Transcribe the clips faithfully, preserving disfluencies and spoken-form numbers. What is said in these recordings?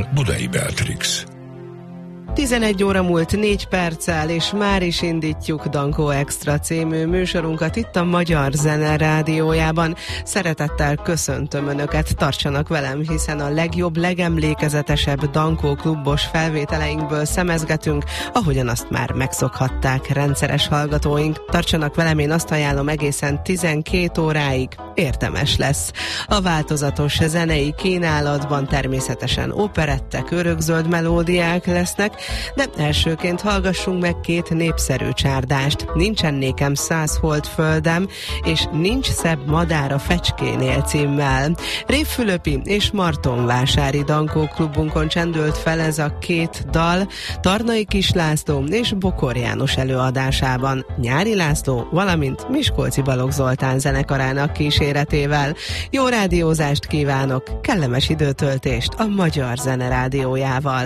Mikrofonnál Budai Beatrix. tizenegy óra múlt négy perccel, és már is indítjuk Dankó Extra című műsorunkat itt a Magyar Zene Rádiójában. Szeretettel köszöntöm Önöket, tartsanak velem, hiszen a legjobb, legemlékezetesebb Dankó klubos felvételeinkből szemezgetünk, ahogyan azt már megszokhatták rendszeres hallgatóink. Tartsanak velem, én azt ajánlom, egészen tizenkét óráig érdemes lesz. A változatos zenei kínálatban természetesen operettek, örökzöld melódiák lesznek, de elsőként hallgassunk meg két népszerű csárdást. Nincsen nékem száz holdföldem, és Nincs szebb madár a fecskénél címmel. Rév Fülöpi és Martonvásári Dankó klubunkon csendült fel ez a két dal, Tarnai Kis László és Bokor János előadásában, Nyári László, valamint Miskolci Balogh Zoltán zenekarának kíséretével. Jó rádiózást kívánok, kellemes időtöltést a Magyar Zene Rádiójával.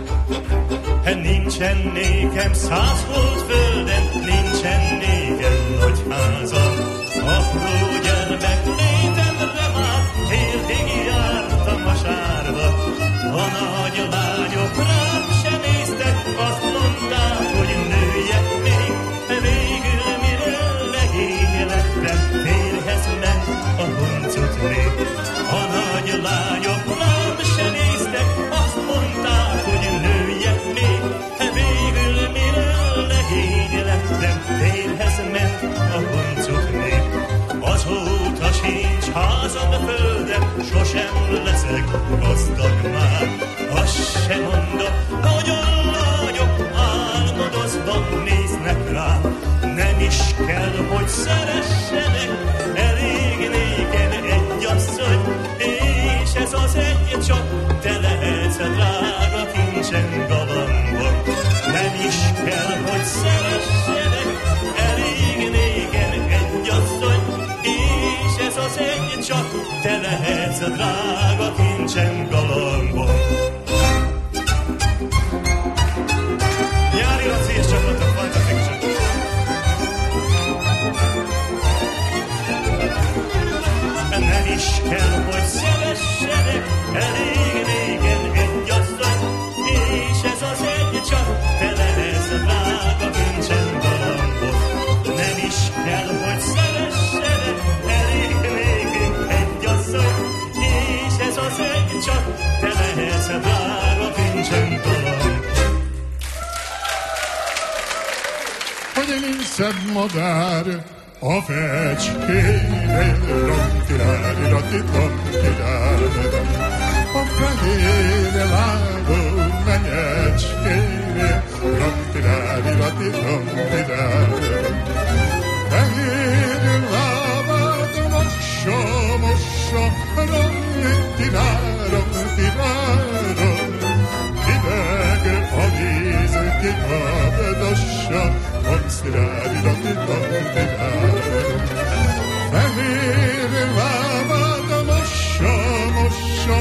Nincsen nékem száz holdföldem, nincsen nékem nagy házam. Apró gyermek létemre már térdig jártam a sárba. A nagy lányok rám se néztek, azt mondták, hogy nőjek még. Végül mire legény lettem, férhez ment a huncut nép. A nagy lányok rám se néztek, azt mondták, hogy nőjek még. Végül mire legény lettem, férhez ment a huncut nép. Azóta sincs házam, földem, sosem leszek gazdag már. Azt sem mondom, hogy a lányok álmodozva néznek rám. Nem is kell, hogy szeressenek, elég nékem egy asszony, és ez az egy csak te lehetsz, drága kincsen galambom. Nem is kell, hogy szeressenek, elég nékem egy asszony, és ez az egy csak te lehetsz, drága kincsen galambom. Nyári Laci és csapata, fantasztikus. Nem is kell, hogy szeressenek, elég négen egy asszony, és ez az egy csak te lehetsz, drága kincsen galambom. Nem is kell, hogy szeressenek, elég négen egy asszony, és ez az egy csak te lehetsz, drága kincsen galambom. Hogy nincs szebb madár a fecskénél, ram-tirári-rati-tam-tirári-ram. A fehér lábú menyecskénél, ram-tirári-rati-tam-tirári-ram. Fehér lábát mossa, mossa, ram-tiráram-tiráram. Hideg a víz, kikapdossa, ram-tirári-rati-tam-tiráram. Fehér lábát mossa, mossa,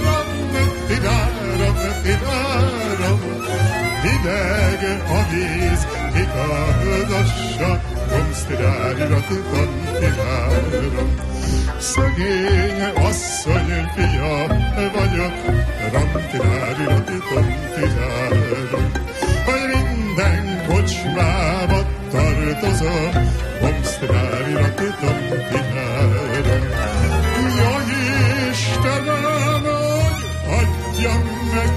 ram-tiráram-tiráram. Hideg a víz, kikapdossa, ram-tirári-rati-tam-tiráram. Szegény asszony fia vagyok, ram-tirári-rati-tam-tiráram. Hogy minden kocsmába tartozom, ram-tirári-rati-tam-tiráram. Jaj, Istenem, hogy adjam meg,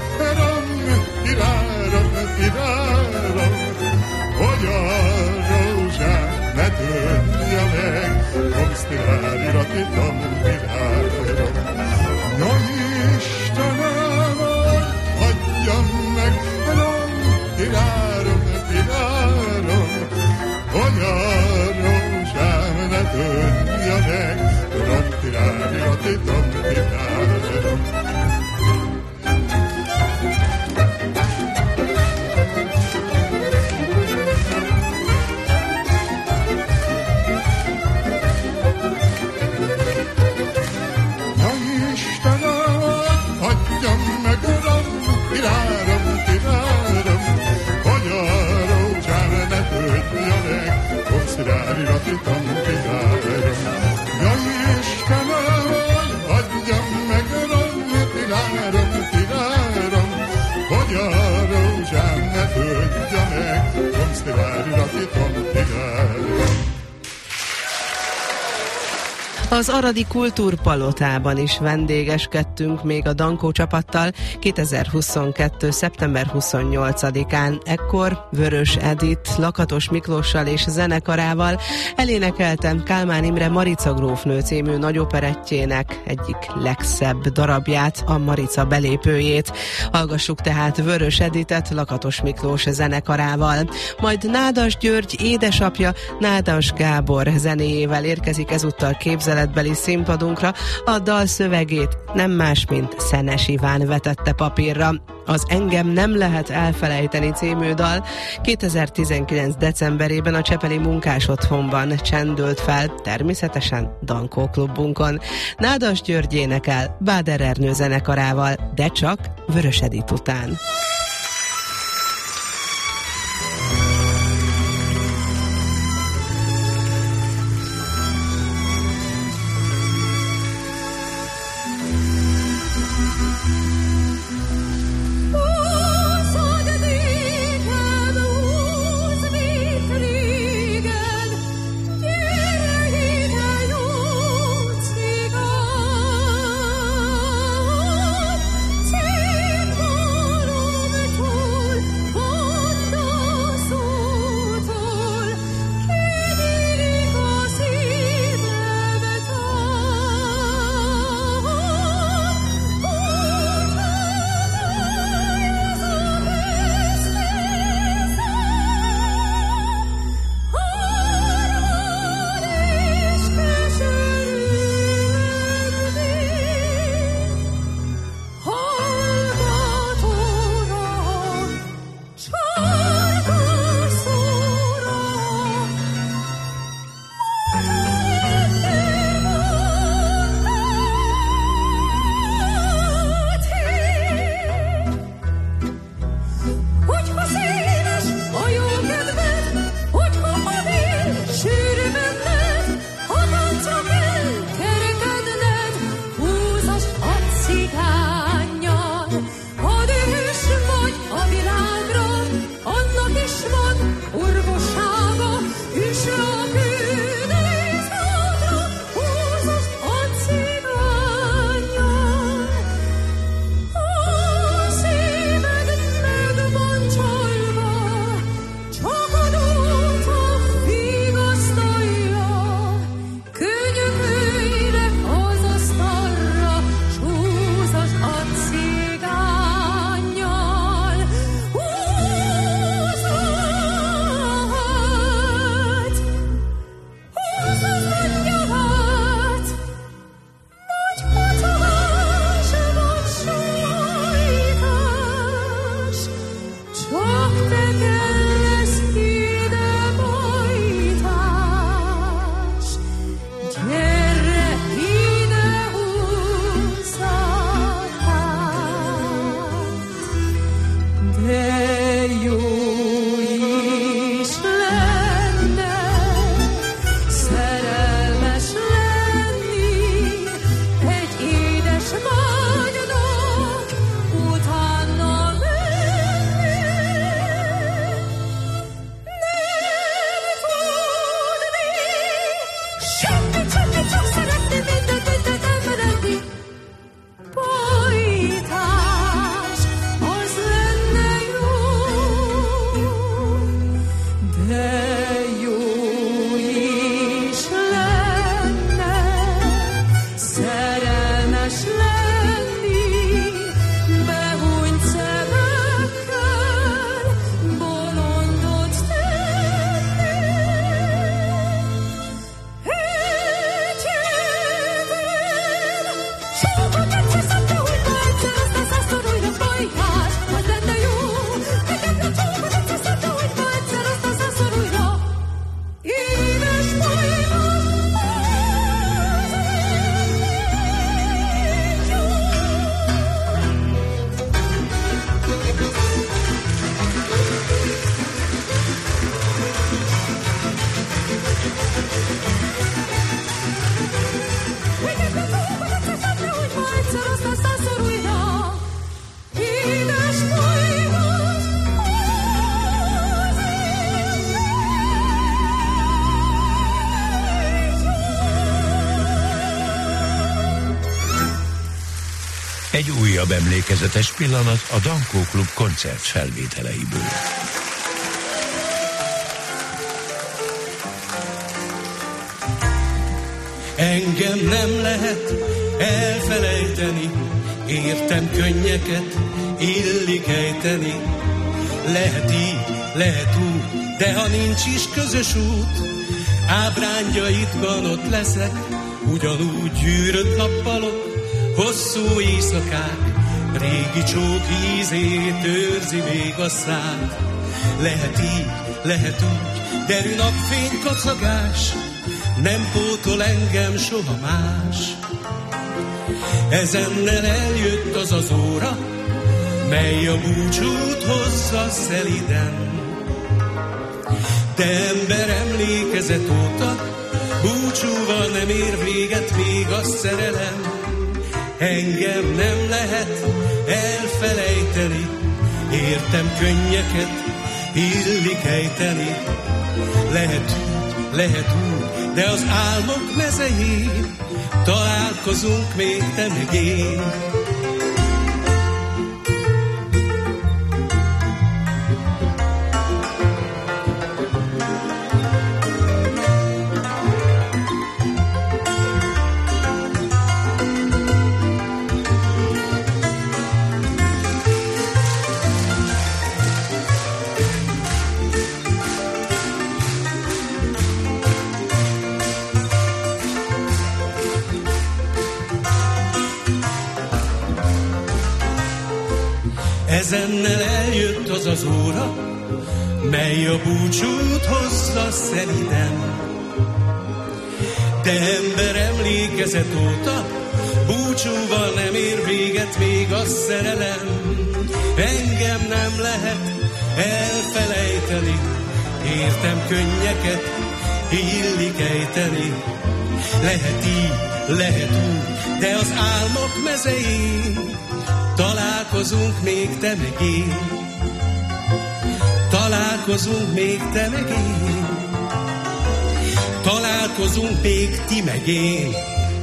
ram-tiráram-tiráram, hogy a rózsát ne törje meg, ram-tirári-rati-tam-tiráram. Jaj, Istenem, hogy adjam meg, ram-tiráram-tiráram, hogy a rózsám ne törje meg, ram-tirári-rati-tam-tiráram. Az Aradi Kultúrpalotában is vendégeskedtünk még a Dankó csapattal kétezer-huszonkettő. szeptember huszonnyolcadikán. Ekkor Vörös Edit Lakatos Miklóssal és zenekarával elénekeltem Kálmán Imre Marica grófnő című nagyoperettjének egyik legszebb darabját, a Marica belépőjét. Hallgassuk tehát Vörös Editet Lakatos Miklós zenekarával. Majd Nádas György édesapja Nádas Gábor zenéjével érkezik ezúttal képzeletbeli színpadunkra. A dal szövegét nem más, mint Szenes Iván vetette papírra. Az Engem nem lehet elfelejteni című dal kétezer-tizenkilenc. decemberében a csepeli munkásotthonban csendült fel, természetesen Dankó klubunkon. Nádas György énekel Báder Ernő zenekarával, de csak Vörös Edit után. Cím Egy újabb emlékezetes pillanat a Dankó Klub koncert felvételeiből. Engem nem lehet elfelejteni, értem könnyeket illik ejteni. Lehet így, lehet úgy, de ha nincs is közös út, ábrándjaidban ott leszek, ugyanúgy gyűrött nappalok, hosszú éjszakák, régi csók ízét őrzi még a szád. Lehet így, lehet úgy, derű napfény kacagás, nem pótol engem soha más. Ezennel eljött az az óra, mely a búcsút hozza szeliden. De ember emlékezet óta búcsúval nem ér véget még a szerelem. Engem nem lehet elfelejteni, értem könnyeket illik ejteni. Lehet úgy, lehet úgy, de az álmok mezején találkozunk még te meg én. Ezennel eljött az az óra, mely a búcsút hozza szeliden. De ember emlékezet óta búcsúval nem ér véget még a szerelem. Engem nem lehet elfelejteni, értem könnyeket illik ejteni. Lehet így, lehet úgy, de az álmok mezején találkozunk még te meg én. Találkozunk még te meg én. Találkozunk még ti meg én.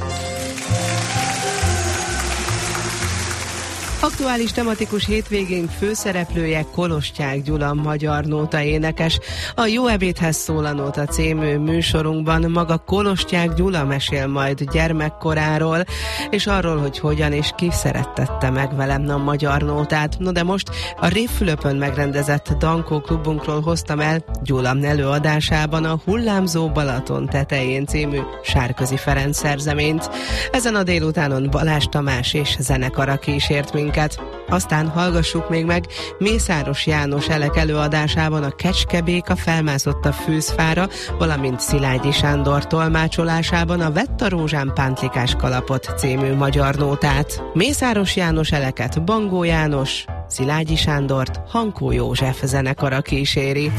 Aktuális tematikus hétvégénk főszereplője Kolostyák Gyula, magyar nóta énekes. A Jó ebédhez szól a nóta című műsorunkban maga Kolostyák Gyula mesél majd gyermekkoráról, és arról, hogy hogyan és ki szerettette meg velem a magyar nótát. No de most a Révfülöpön megrendezett Dankó klubunkról hoztam el Gyula előadásában a Hullámzó Balaton tetején című Sárközi Ferenc szerzeményt. Ezen a délutánon Balázs Tamás és zenekara kísért minket. Aztán hallgassuk még meg Mészáros János Elek előadásában a Kecskebéka felmászott a fűzfára, valamint Szilágyi Sándor tolmácsolásában a Vett a rózsám pántlikás kalapot című magyar nótát. Mészáros János Eleket Bangó János, Szilágyi Sándort Hankó József zenekara kíséri.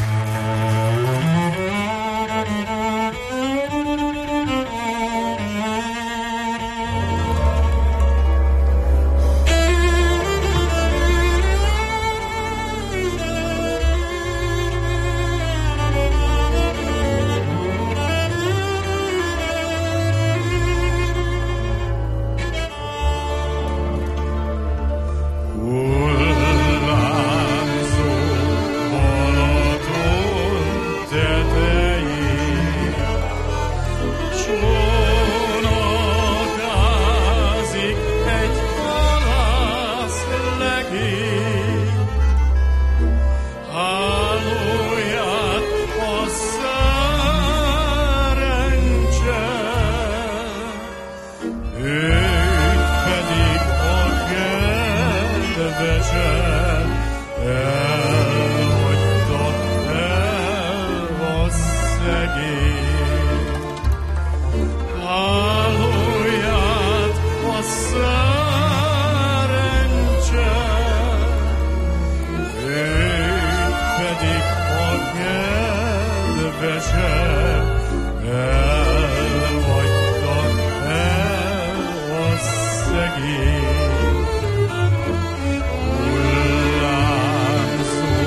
Hullámzó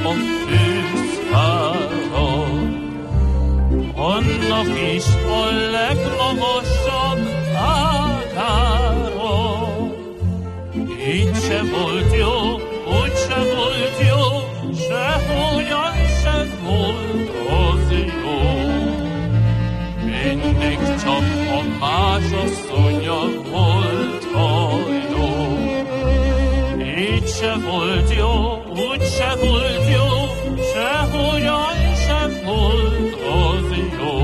a fűzfára. Annak is a legmagasabb ágára. Így se volt jó, úgy se volt jó, sehogyan se volt az jó. Mindig csak a más asszonya volt a jó. Így se volt jó, úgy se volt jó, sehogyan se volt az jó.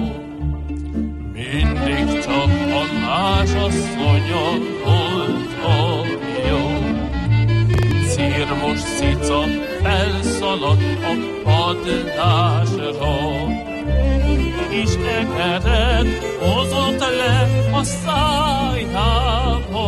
Mindig csak a más asszonya volt a jó. Círmos cica felszaladt a padlásra, kis egered hozott le a szájába.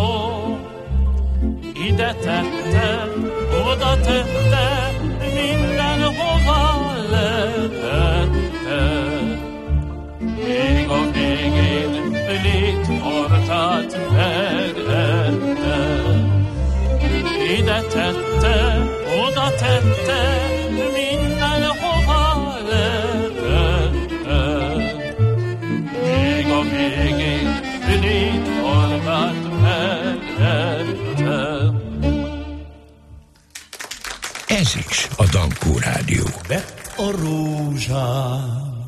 Ide tette, oda tette, mindenhová letette. Még a végén létfarkát megette. Ide tette, oda tette, mindenhová letette. Még a végén létfarkát megette. Ez is a Dankó Rádió. Vett a rózsám,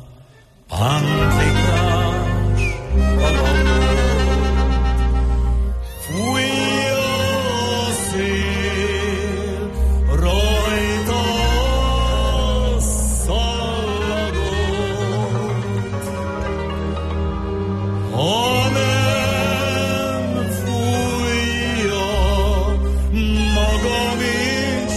pántrikás kalapot, fújja a szél, rajta a szallagot. Ha nem fújja, magam is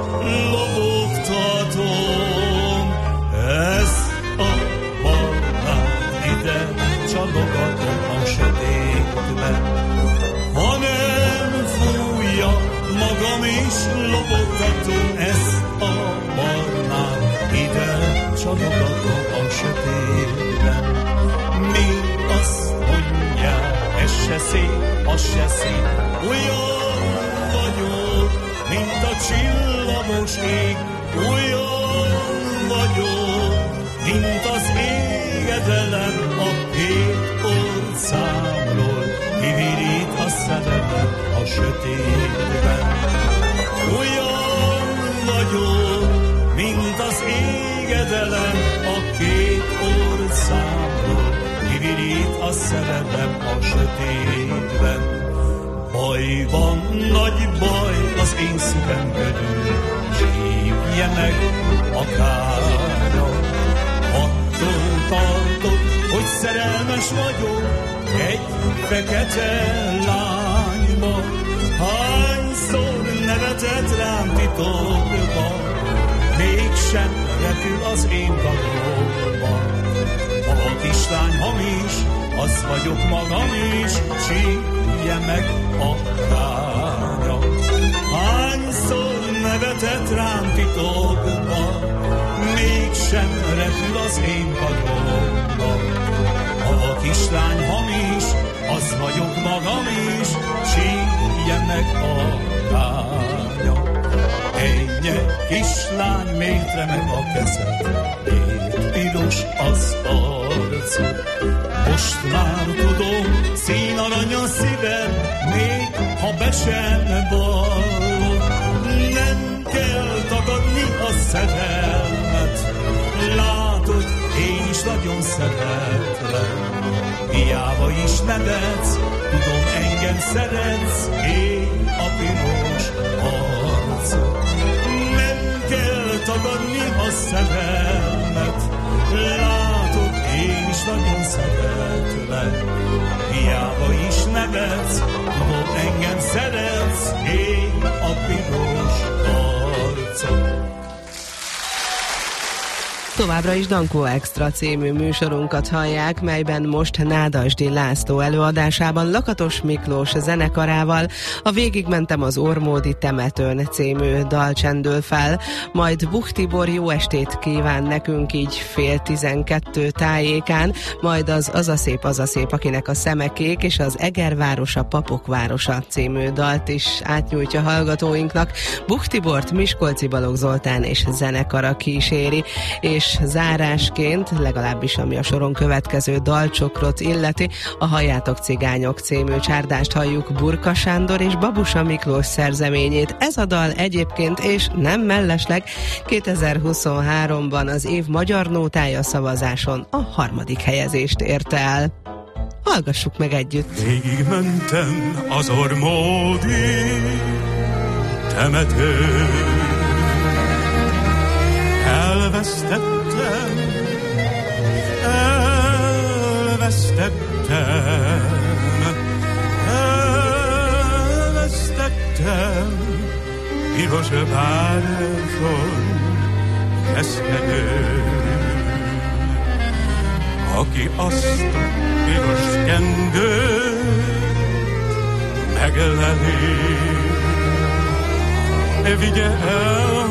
lobogtatom ezt a barnát, ide csalogatom a sötétbe. Ha nem fújja, magam is lobogtatom ezt a barnát, ide csalogatom a sötétbe. Mi azt mondják, ez se szép, az se szép, olyan vagyok, mint a csillagos ég, olyan vagyok, mint az égedelem a hét országról, kivirít a szememben a sötétben. Olyan vagyok, mint az égedelem a két országról, kivirít a szememben a sötétben. Baj van, nagy baj az én szívem körül, zsívje meg a kára. Attól tartok, hogy szerelmes vagyok egy fekete lányba. Hányszor nevetett rám titokban, mégsem repül az én karomban. A kislány hamis, az vagyok magam is, sírje meg a lánya. Hányszor nevetett rám titokban, mégsem repül az én karomban. A kislány hamis, az vagyok magam is, sírje meg a lánya. Ennyi kislány, még remeg a kezed, miért piros az arcú. Most már tudom, színarany a szíved, még ha be sem vallod. Nem kell tagadni a szerelmet, látod, én is nagyon szeretlek. Hiába is nevetsz, tudom, engem szeretsz, én a piros arcú. Nem kell tagadni a szerelmet, látod, én is nagyon szeretlek. Hiába is nevetsz, tudom, engem szeretsz, én a piros arcú. Továbbra is Dankó Extra című műsorunkat hallják, melyben most Nádasdy László előadásában Lakatos Miklós zenekarával a Végigmentem az Ormódi temetőn című dal csendül fel, majd Buch Tibor jó estét kíván nekünk így fél tizenkettő tájékán, majd az Az a szép, az a szép, akinek a szeme kék, és az Egervárosa, Papok városa című dalt is átnyújtja hallgatóinknak. Buch Tibort Miskolci Balogh Zoltán és zenekara kíséri, és zárásként, legalábbis ami a soron következő dalcsokrot illeti, a Halljátok cigányok című csárdást halljuk Burka Sándor és Babusa Miklós szerzeményét. Ez a dal egyébként, és nem mellesleg, kétezer-huszonháromban az év magyar nótája szavazáson a harmadik helyezést érte el. Hallgassuk meg együtt. Végigmentem az Ormódi temetőn, elvesztettem, elvesztettem, elvesztettem piros városon keszkenő, aki azt a piros kendőt megleli, vigye el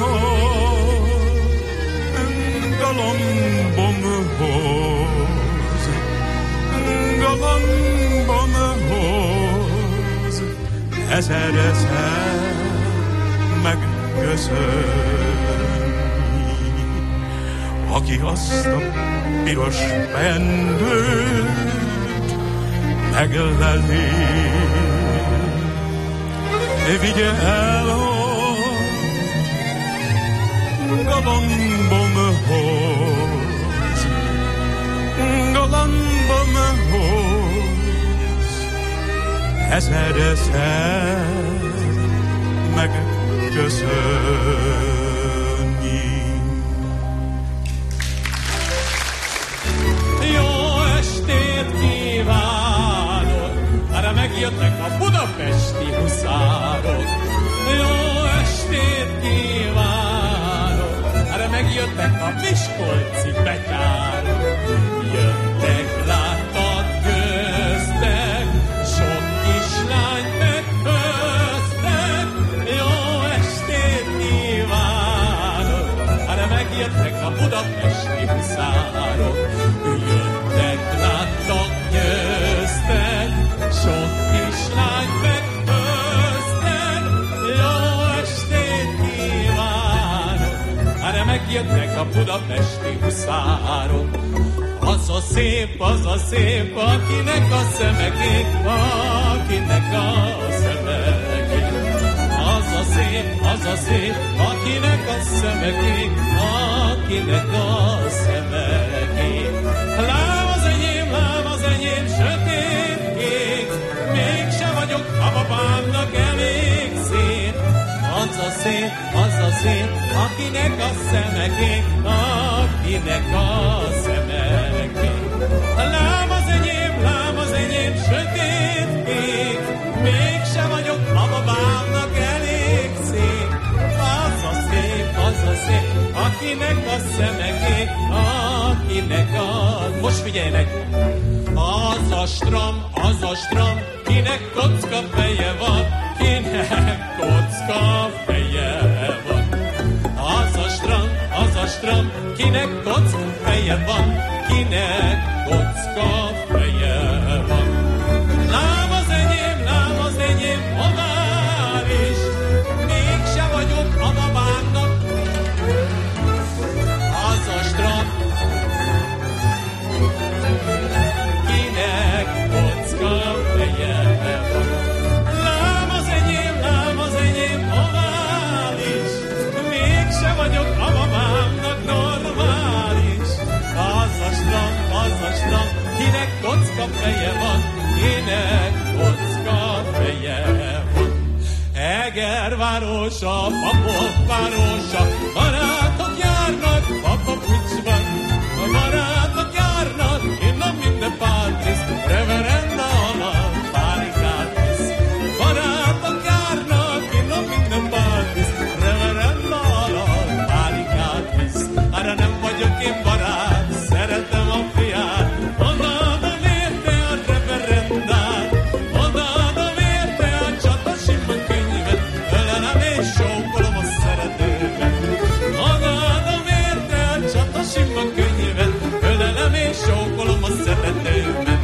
galambomhoz, galambomhoz, ezer-ezer megköszönni, aki azt a piros pendőt megleli, vigye el galambomhoz, galambomhoz, ezer-ezer megköszönni. Jó estét kívánok, erre megjöttek a budapesti huszárok. Jó estét kívánok, erre megjöttek a miskolci betyárok. Jöttek, láttak, köztek, sok kislány megköztek. Jó estét kívánok, erre megjöttek a budapesti huszárok. Jöttek, láttak, győztek, sok kislány megköztek. Jó estét kívánok, erre megjöttek a budapesti huszárok. Az a szép, az a szép, akinek a szeme kék, akinek a szeme kék. Az a szép, az a szép, akinek a szeme kék, akinek a szeme kék. Lám az enyém, lám az enyém, sötét kék, mégse vagyok a babámnak elég szép. Az a szép, az a szép, akinek a szeme kék, akinek a szeme kék. Lám az enyém, lám az enyém, sötét kék, mégse vagyok a babámnak elég szép. Az a szép, az a szép, akinek a szeme kék, akinek a... Most figyeljenek! Az a stram, az a stram, kinek kocka feje van, kinek kocka feje van. Az a stram, az a stram, kinek kocka feje van, kinek kocka feje van. Lám az enyém, lám az enyém, hovár is, mégse vagyok a babámnak. Az a stram, kinek kocka feje van. Lám az enyém, lám az enyém, ovális, mégse vagyok a babámnak normális. Az a stram, az a stram, kinek kocka feje van, kinek kocka feje van. Egervárosa, Papok városa, barátok járnak Papapucsban. A barátok járnak, innen minden pártiszt, reverenda alap, párikát visz. Barátok járnak, innen minden pártiszt, reverenda alap, párikát visz. Arra nem vagyok én sima könyvet, ölelem és sókolom a szeretőmet.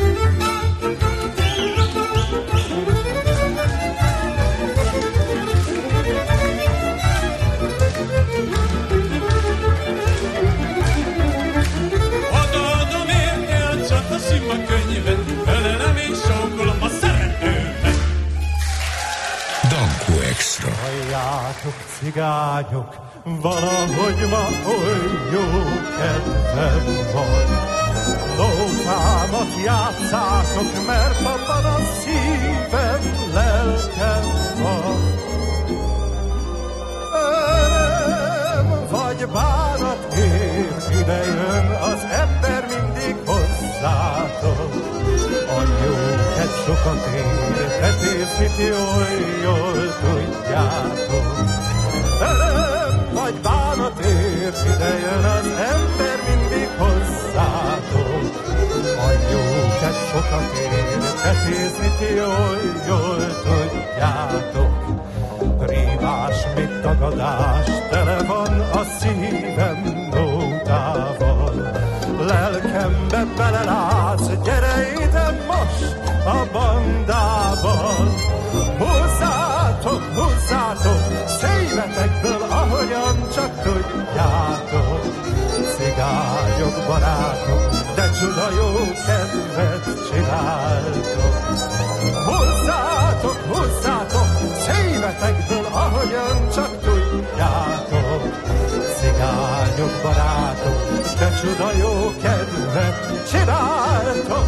Odaadom érte csak a sima könyvet, ölelem és sókolom a szeretőmet. Dankó Extra. Halljátok, cigányok, valahogy ma oly jó kedvem van. Nótámat játszátok, mert abban a szívem, lelkem van. Öröm vagy bánat ér, ide jön az ember mindig hozzátok. A jóket sokat ér, tetézni ti oly jól tudjátok. Öröm vagy bánat ér, ide jön az ember mindig hozzátok. A jóket sokat ér, tetézni ti oly jól tudjátok. Rívás, mit tagadás, tele van a szívem nótával. Lelkembe belelátsz, gyere ide most a bandával. Húzzátok, húzzátok, szívetekből, ahogyan csak tudjátok. Cigányok, barátok, de csuda jó kedvet csináltok. Húzzátok, húzzátok, szívetekből, ahogyan csak tudjátok. Cigányok, barátok, de csuda jó kedvet csináltok.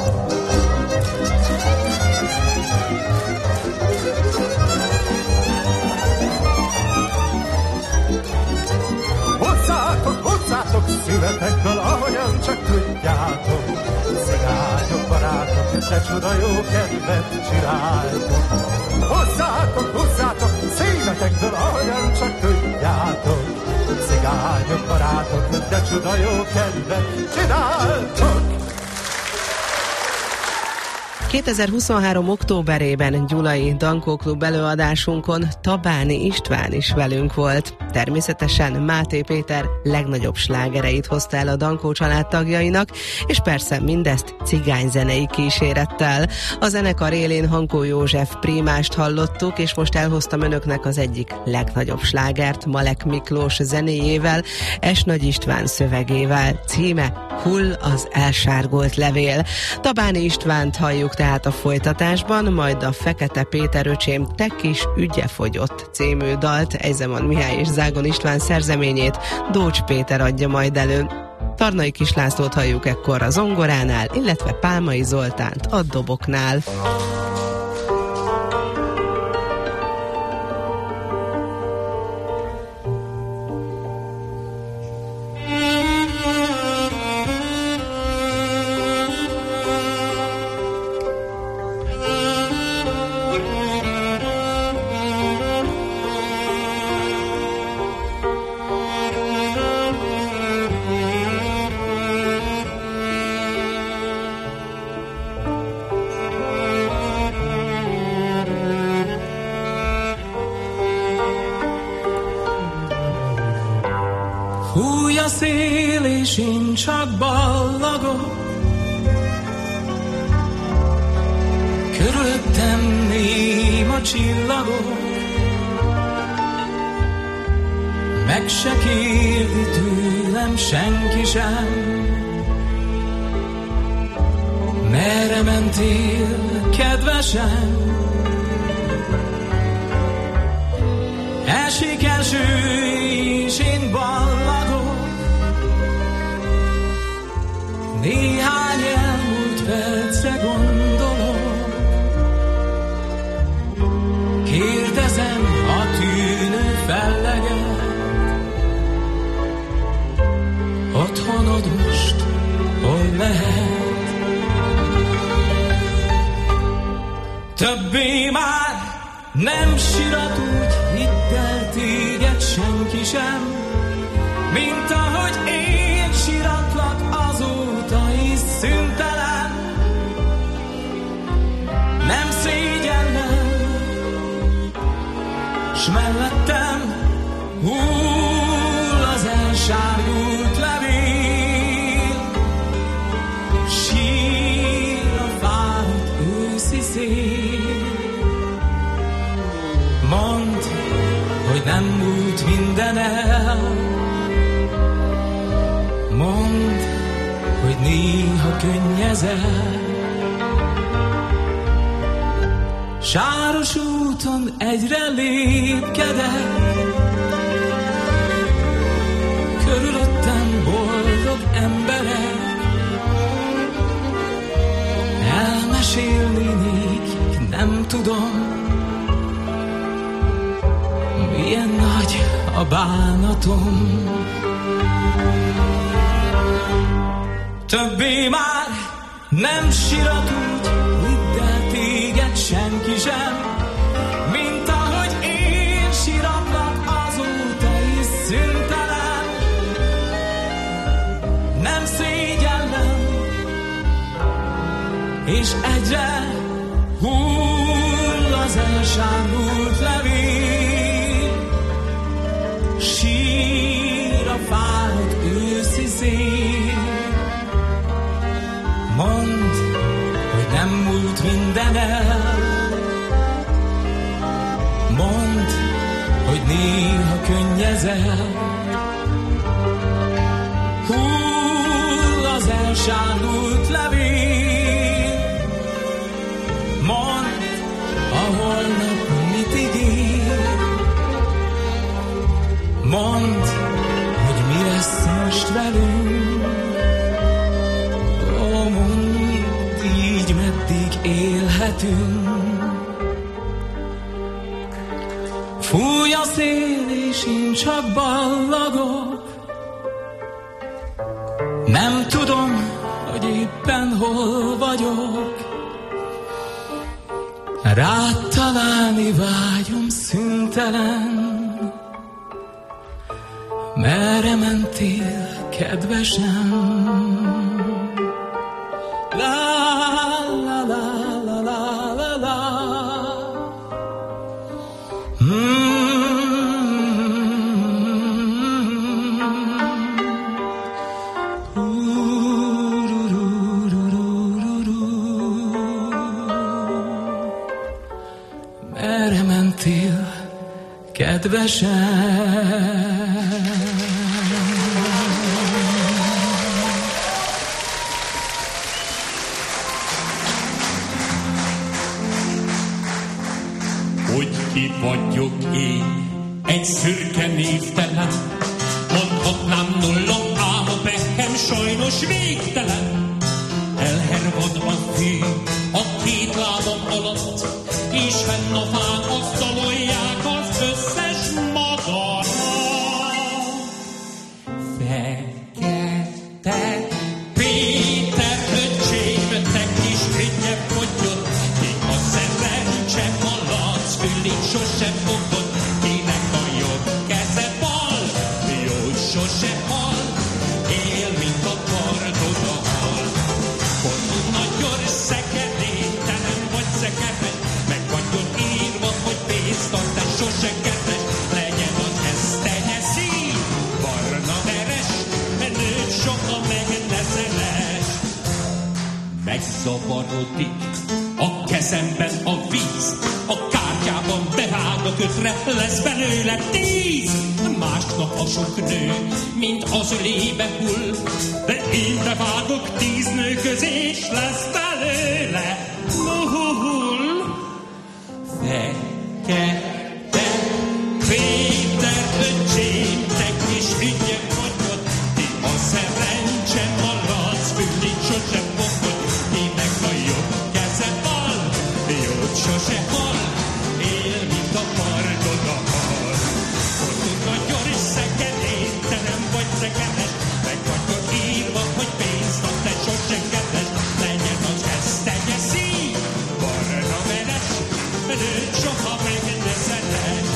Hozzátok, hozzátok szívetekből, ahogyan csak tudjátok. Cigányok, barátok, de csuda jó kedvet csináltok. Hozzátok, hozzátok szívetekből, ahogyan csak tudjátok. Cigányok, barátok, de csuda jó kedvet csináltok. kétezer-huszonhárom. októberében gyulai Dankó Klub előadásunkon Tabáni István is velünk volt. Természetesen Máté Péter legnagyobb slágereit hozta el a Dankó családtagjainak, és persze mindezt cigányzenei kísérettel. A zenekar élén Hankó József prímást hallottuk, és most elhoztam önöknek az egyik legnagyobb slágert Malek Miklós zenéjével, S. Nagy István szövegével. Címe Hull az elsárgolt levél. Tabáni Istvánt halljuk tehát a folytatásban, majd a Fekete Péter öcsém Te kis ügye fogyott című dalt, Ejzeman Mihály és Zágon István szerzeményét Dócs Péter adja majd elő. Tarnai Kislászlót halljuk ekkor a zongoránál, illetve Pálmai Zoltánt a doboknál. Fúj a szél, és én csak ballagok, körülöttem néma csillagok, meg se kérdi tőlem senki sem. Merre mentél, kedvesem? Esik eső, és én ballagok, néhány elmúlt percre gondolok. Kérdezem a tűnő felleget, otthonod most hol lehet? Többé már nem sirat, úgy hidd el, téged senki sem, mint ahogy én siratlak azóta is szüntelen. Nem szégyellem, s mellettem hull az elsárgult levél. nem múlt minden el. Mondd, hogy néha könnyezel. Sáros úton egyre lépkedek, körülöttem boldog emberek. Elmesélni nékik nem tudom, milyen nagy a bánatom. Többé már nem sirat úgy, hidd el téged senki sem, mint ahogy én siratlak azóta is szüntelen. Nem szégyellem, és egyre hull az elsárgult levél. Sír a fáradt őszi szél. Mondd, hogy nem múlt minden el. Mondd, hogy néha könnyezel. Hull az elsárgult levél. Mondd, a holnap mit ígér. Mondd, hogy mi lesz most velünk. Ó, mondd, így meddig élhetünk. Fúj a szél, és én csak ballagok. Nem tudom, hogy éppen hol vagyok. Rád találni vágyom szüntelen. Merre mentél, kedvesem? La la la la la la la. Merre mentél, kedvesem? Ki vagyok én, egy szürke névtelen, mondhatnám nulla, ám a pehem sajnos végtelen. Elhervad a hű a két lábam alatt, és fenn a fán azt dalolják az összes madarat. Fekete Péter öcsém, te kis ügye fogyott, ki a szerencse malac fülét sose fogod, kinek a jobb keze bal, jó sose hal, él, mint a kardod a hal. Fordul nagyon szekerén, te nem vagy szekeres, meg vagyod írva, hogy pénztartás sose kedves, legyen az esztenye szín, barna veres, nőt soha meg ne szeres. Megzavarodik a kezemben a víz, a kártyában bevágok ötre, lesz belőle tíz. Másnap a sok nő, mint az ölébe hull, de én bevágok tíz nő közé, és lesz belőle null. Fekete Péter öcsém, te kis ügye fogyott, ti a szerencse malac fülét sose fogod, kinek a jobb keze bal, jót sose hal, él, mint a pardod a hal. Fordul nagyon szekerén, te nem vagy szekeres, meg vagyok írva, hogy pénzt ad, te sose kedves, legyen az esztenye szín, barna veres, nőt soha meg ne szeres.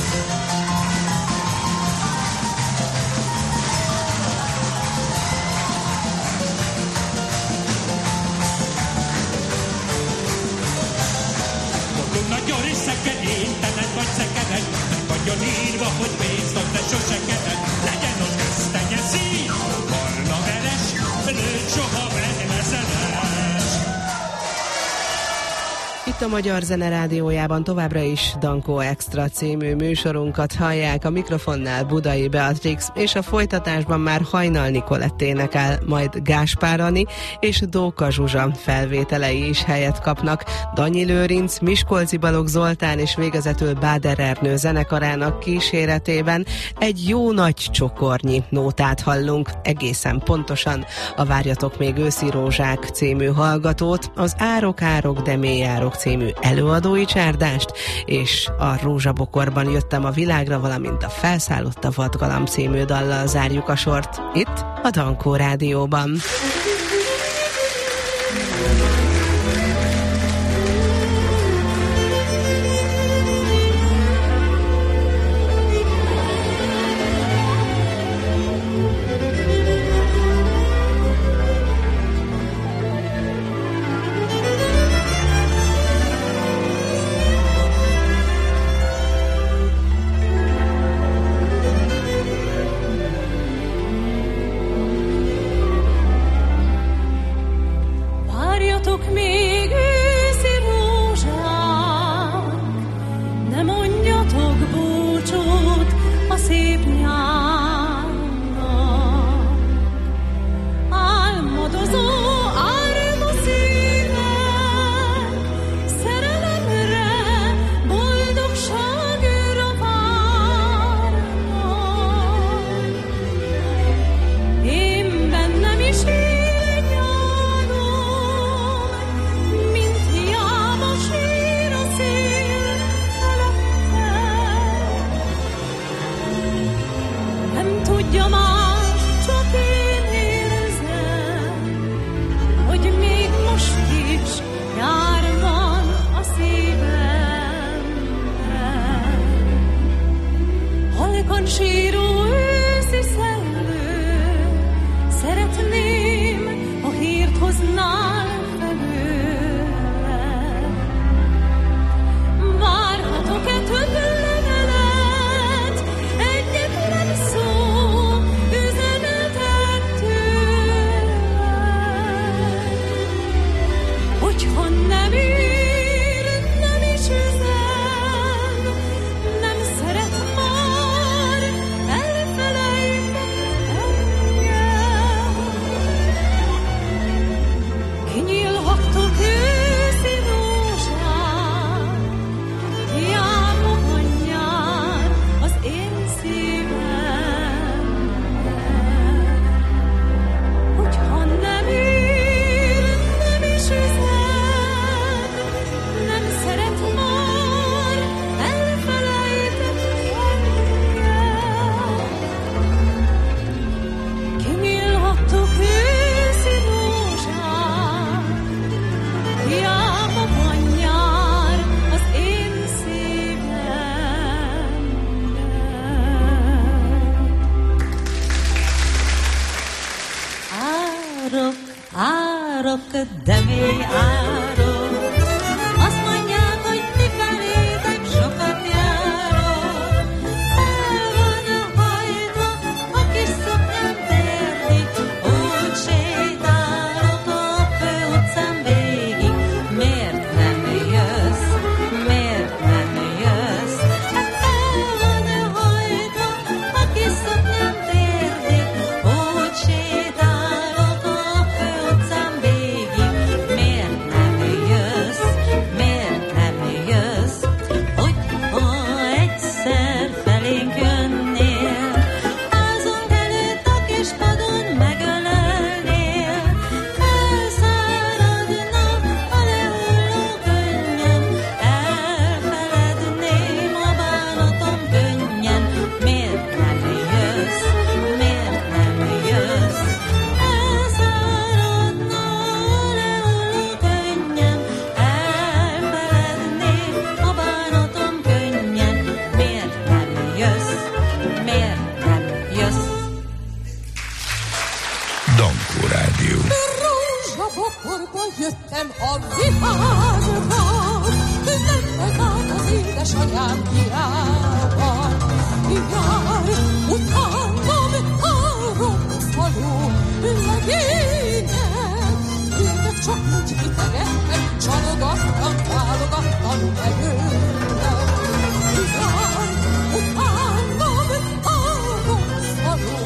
Nagyon szekerén, te nem vagy szekeres, meg vagyon írva, hogy pénzt ad, de sose kedves, legyen az esztenye szín, barna veres, nőt soha meg ne szeres. Itt a Magyar Zene Rádiójában továbbra is Dankó Extra című műsorunkat hallják, a mikrofonnál Budai Beatrix, és a folytatásban már Hajnal Nikolett énekel, majd Gáspár Ani és Dóka Zsuzsa felvételei is helyet kapnak. Danyi Lőrinc, Miskolci Balogh Zoltán és végezetül Báder Ernő zenekarának kíséretében egy jó nagy csokornyi nótát hallunk, egészen pontosan a Várjatok még őszi rózsák című hallgatót, az Árok, árok, de mély árok című előadói csárdást, és a Rózsabokorban jöttem a világra, valamint a Felszállott a vadgalamb című dallal zárjuk a sort, itt a Dankó Rádióban. Csak úgy hitegettek, csalogattam, válogattam. válogattam belőlem. Ugyan utánam áramszaló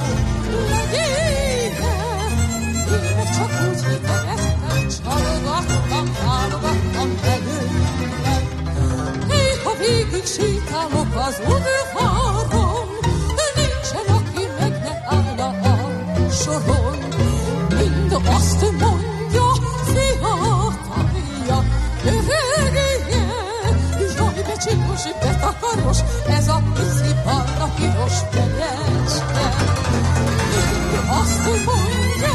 legénye, én meg csak úgy hitegettem, csalogattam, válogattam belőlem. Hey, ha végig sétálok az udvaron, nincsen, aki meg ne állna a soron. Mind azt mondja, fiatalja, öregje, jaj, becsinos, betakaros, ez a pici barna piros fenyecske. Mind azt mondja,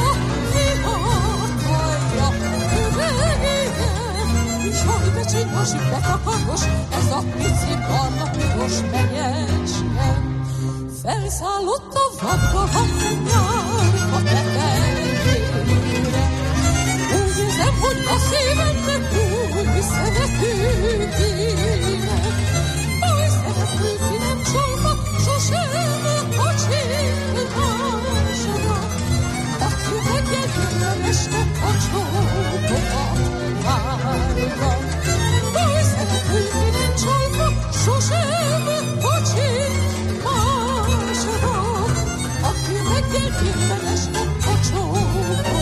fiatalja, öregje, jaj, becsinos, betakaros, ez a pici barna piros fenyecske. Felszállott a vadgalamb nyárba tetejére. Úgy érzem, hogy a szívemnek új szerető kéne. Új szerető ki nem csalva, sosem a csinálásra. Aki reggel minden este a csókokat várja. Új szerető ki nem csalva, sosem a csinálásra. Aki reggel minden este a csókokat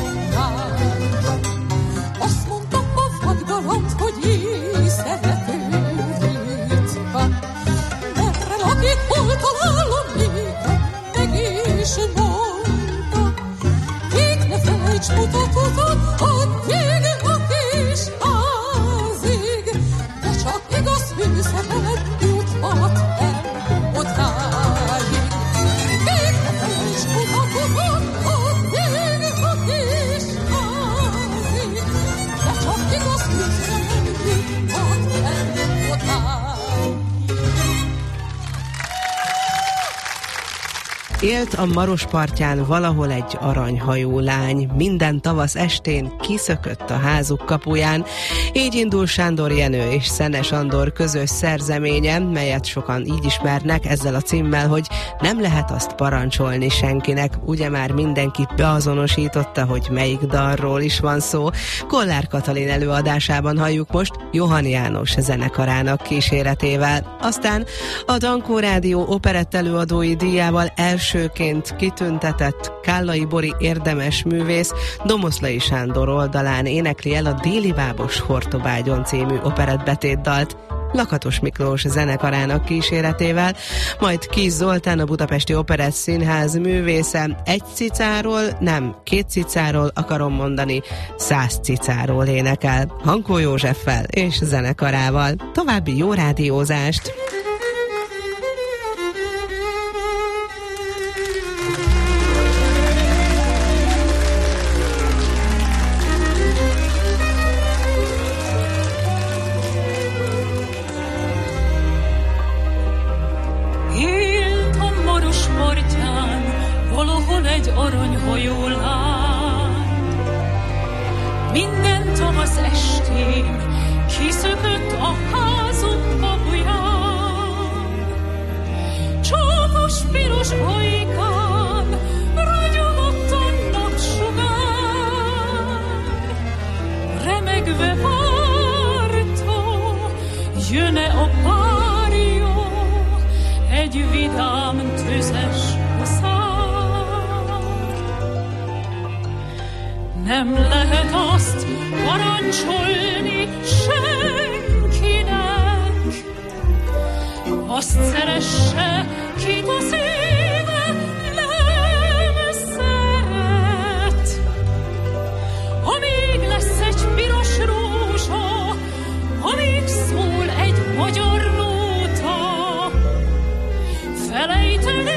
várja. Azt mondtam a vadgalamb, hogy így szerető ritka. Merre lakik, hol találom nékem, meg is mondta. Még ne felejts mutatókat, addig a kis házig, de csak igaz hűszereled juthat el odáig. Még ne felejts mutatókat, addig a kis házig, de csak igaz hűszereled juthat el odáig. Élt a Maros partján valahol egy aranyhajú lány, minden tavasz estén kiszökött a házuk kapuján. Így indul Sándor Jenő és Szenes Andor közös szerzeménye, melyet sokan így ismernek ezzel a címmel, hogy nem lehet azt parancsolni senkinek. Ugye már mindenki beazonosította, hogy melyik dalról is van szó. Kollár Katalin előadásában halljuk most Johann János zenekarának kíséretével. Aztán a Dankó Rádió operett előadói díjával elsőként kitüntetett Kállai Bori érdemes művész Domoszlai Sándor oldalán énekli el a Déli Bábos Hortobágyon című operettbetétdalt Lakatos Miklós zenekarának kíséretével, majd Kis Zoltán, a Budapesti Operett Színház művésze egy cicáról, nem két cicáról akarom mondani, száz cicáról énekel, Hankó Józseffel és zenekarával. További jó rádiózást! Egy aranyhajó lány, minden tavasz estén kiszökött a házunk kapuján. Csókos piros hajkán ragyogott a napsugár, remegve várta, jön-e a párja, egy vidám tüzes huszár. Nem lehet azt parancsolni senkinek, azt szeresse, kit a szíve nem szeret. Amíg lesz egy piros rózsa, amíg szól egy magyar nóta, felejteni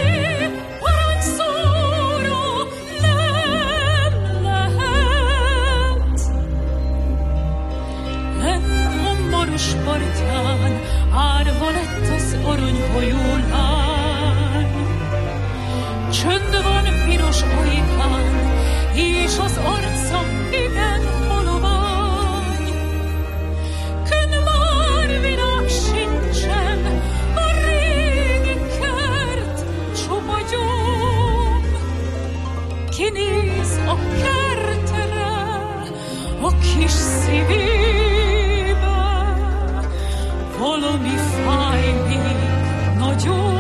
partján árva lett az aranyhajó lány. Csönd van piros ajkán, és az arca igen halovány. Könn már virág sincsen, a régi kert csupa gyom. Kinéz a kertre, a kis szívébe, valami fáj még nagyon.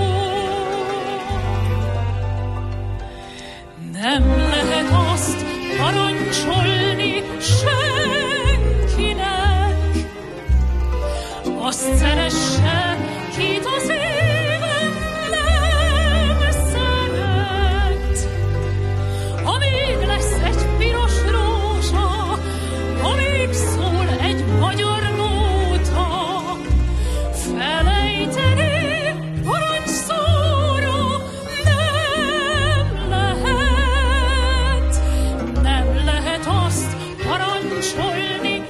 Nem lehet azt parancsolni senkinek, azt szeresse, kit az éven nem szeret. Amíg lesz egy piros rózsa, amíg szól egy magyar nóta, felejteni parancsszóra nem lehet. Nem lehet azt parancsolni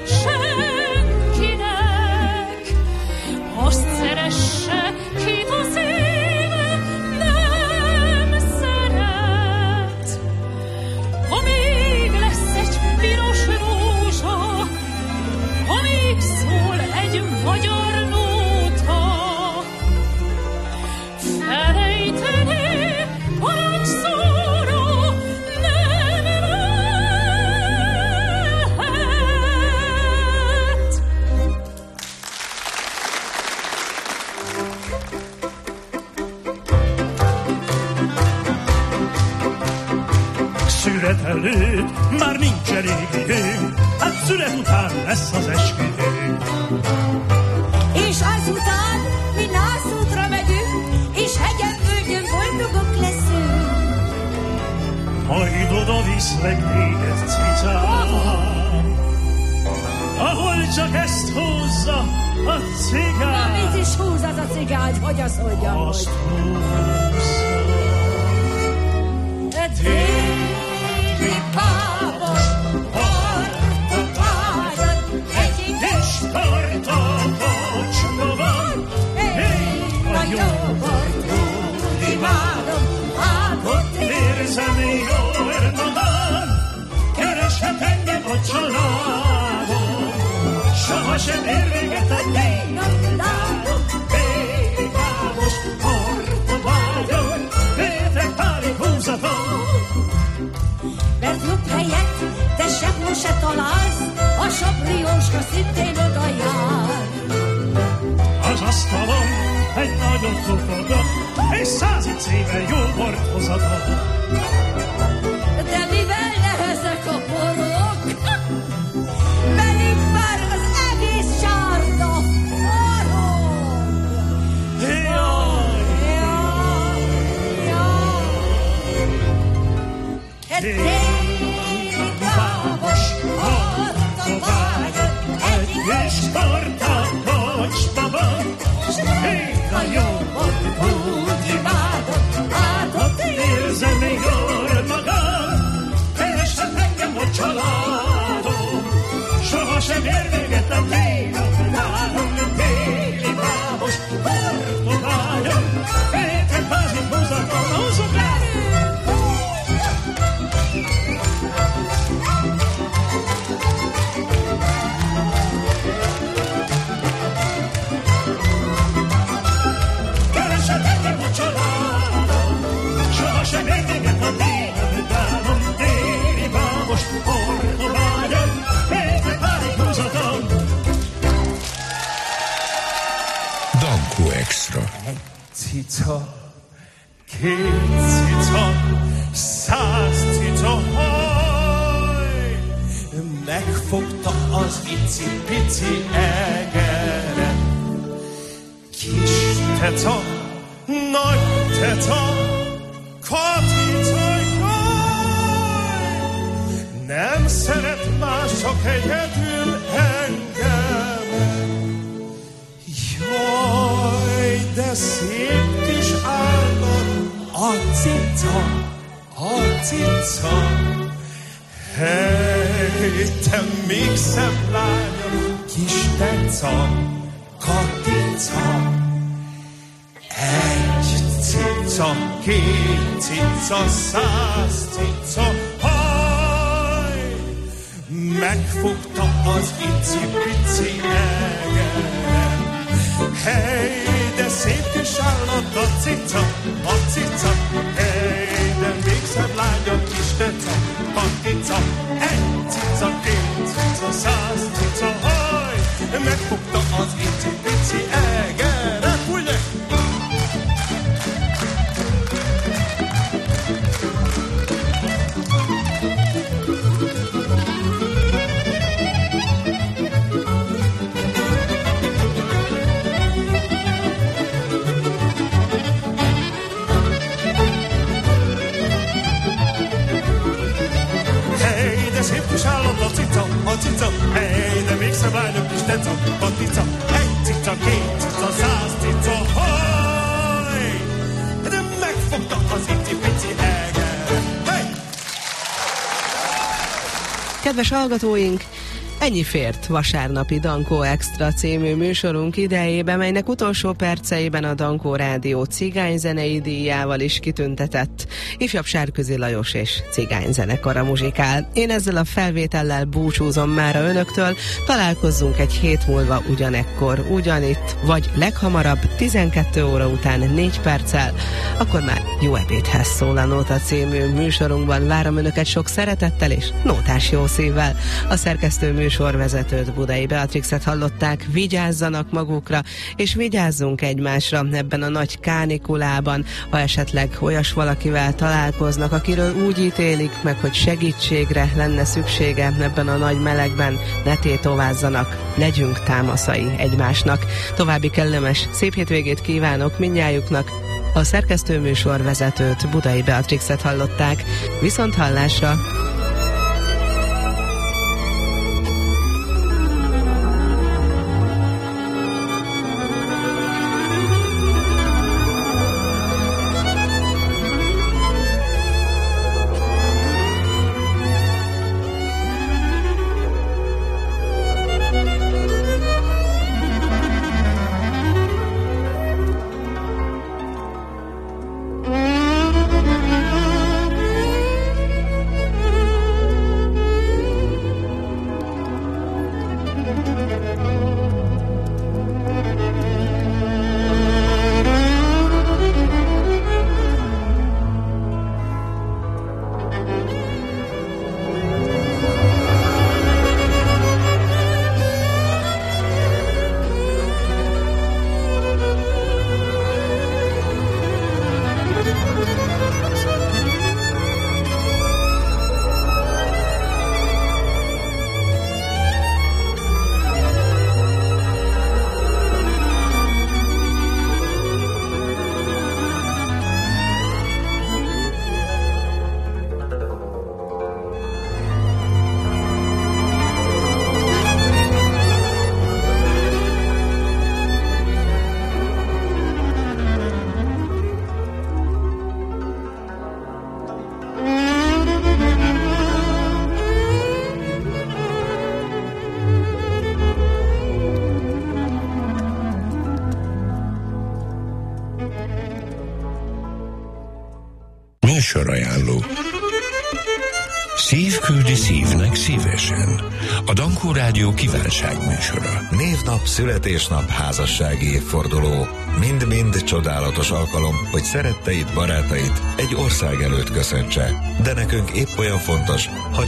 senkinek, azt szeresse, kit az éve nem szeret. Amíg lesz egy piros rózsa, amíg szól egy magyar nóta, felejteni parancsszóra nem lehet. Szület előtt már nincs elég idő, hát szület után lesz az esküvő. És azután mi nászútra megyünk, és hegyen, völgyön boldogok leszünk. Majd oda viszlek téged, cicám, ahol csak ezt húzza a cigány. Amit is húz az a cigány, hogy az hogyan Azt hogy. húzza. Téli pápos, portopályod, egyik És tart a kocsma van, én a jó bort úgy imádom, hát ott érzem jól magam, kereshet engem a családom, sohasem ér véget a nem látom. téli pápos portopályod, Péter Pálik húzatom. Mert jobb helyet te sehol se találsz, a saprióska szintén oda jár. Az asztalon egy nagyot kupogat, és százicével jó bort hozatom. De mivel nehezek a porok, velük már az egész sárga forog. Jaj, Jaj, jaj. Téli pápos, portopályod, egyik és tart a kocsma van, én a jó bort úgy imádom, hát ott érzem még jól magam, kereshet engem a családom, sohasem ér véget a téli nálom, téli pápos portopályod, Péter Pálik húzatom, húzzuk el! Kereshet engem a családom, sohasem ér véget a téli nálom, téli pápos portopályod, Péter Pálik húzatom. Dankó Extra. Cica, két cica, száz cica, haj! Megfogta az icipici egeret. Kis teca, nagy teca, katica, jaj! Nem szeret mások egyedül engem. Jaj, de szép kis állat, a cica, a cica. Hey, te még szebb lányom, kis teca, katica. Egy cica, két cica, száz cica, haj! Megfogta az icipici egeret. Hey, de szép kis állat a cica, a cica. Hey, de még szebb lány a kis teca, a cica. Egy cica, két cica, száz cica, haj! Megfogta az icipici pici egerek, ugye? A cica, a cica, hely, de mégsem állok kis teca, a cica, egy cica, két cica, száz cica, haj! De megfogtak az icipici eger, hely! Kedves hallgatóink, ennyi fért vasárnapi Dankó Extra című műsorunk idejébe, melynek utolsó perceiben a Dankó Rádió cigányzenei díjával is kitüntetett ifjabb Sárközi Lajos és cigányzenekara muzsikál. Én ezzel a felvétellel búcsúzom mára önöktől, találkozzunk egy hét múlva ugyanekkor, ugyanitt, vagy leghamarabb tizenkét óra után négy perccel, akkor már jó ebédhez szól a Nóta című műsorunkban. Várom önöket sok szeretettel és nótás jó szívvel. A szerkesztő műsorvezetőt, Budai Beatrixet hallották, vigyázzanak magukra, és vigyázzunk egymásra ebben a nagy kánikulában, ha esetleg olyas valakivel találkoznak, akiről úgy ítélik meg, hogy segítségre lenne szüksége ebben a nagy melegben, ne tétovázzanak, legyünk támaszai egymásnak. További kellemes, szép hétvégét kívánok mindnyájuknak. A szerkesztő műsorvezetőt, Budai Beatrixet hallották. Viszont hallásra! Műsorajánló. Szív küldi szívnek szívesen. A Dankó Rádió kívánságműsora. Névnap, születésnap, házassági évforduló. Mind-mind csodálatos alkalom, hogy szeretteit, barátait egy ország előtt köszöntse. De nekünk épp olyan fontos, ha